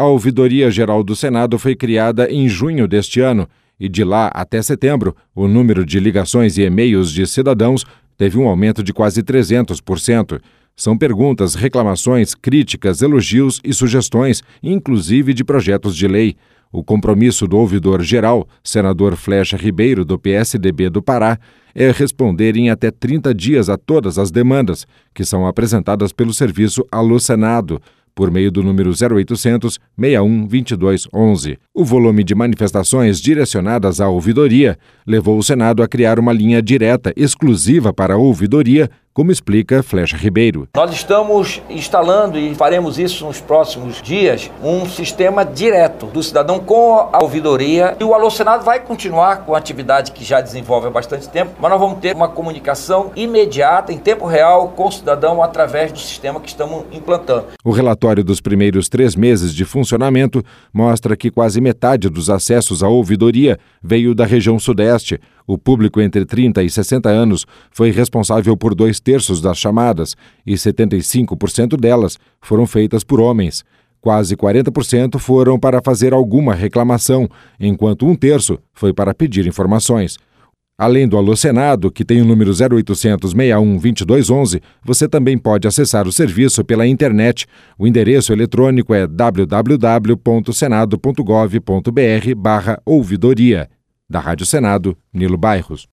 A Ouvidoria Geral do Senado foi criada em junho deste ano e de lá até setembro, o número de ligações e e-mails de cidadãos teve um aumento de quase 300%. São perguntas, reclamações, críticas, elogios e sugestões, inclusive de projetos de lei. O compromisso do ouvidor geral, senador Flecha Ribeiro, do PSDB do Pará, é responder em até 30 dias a todas as demandas, que são apresentadas pelo serviço Alô Senado, por meio do número 0800 61 22 11. O volume de manifestações direcionadas à ouvidoria levou o Senado a criar uma linha direta exclusiva para a ouvidoria, como explica Flecha Ribeiro. Nós estamos instalando, e faremos isso nos próximos dias, um sistema direto do cidadão com a ouvidoria. E o Alô Senado vai continuar com a atividade que já desenvolve há bastante tempo, mas nós vamos ter uma comunicação imediata, em tempo real, com o cidadão através do sistema que estamos implantando. O relatório dos primeiros 3 meses de funcionamento mostra que quase metade dos acessos à ouvidoria veio da região sudeste. O público entre 30 e 60 anos foi responsável por 2/3 das chamadas e 75% delas foram feitas por homens. Quase 40% foram para fazer alguma reclamação, enquanto 1/3 foi para pedir informações. Além do Alô Senado, que tem o número 0800 61 22 11, você também pode acessar o serviço pela internet. O endereço eletrônico é www.senado.gov.br/ouvidoria. Da Rádio Senado, Nilo Bairros.